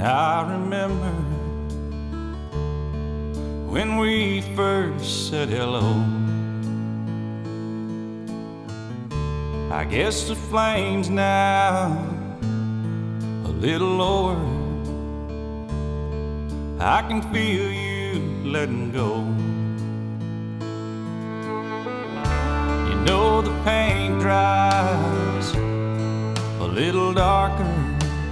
I remember when we first said hello. I guess the flame's now a little lower. I can feel you letting go. You know the paint dries a little darker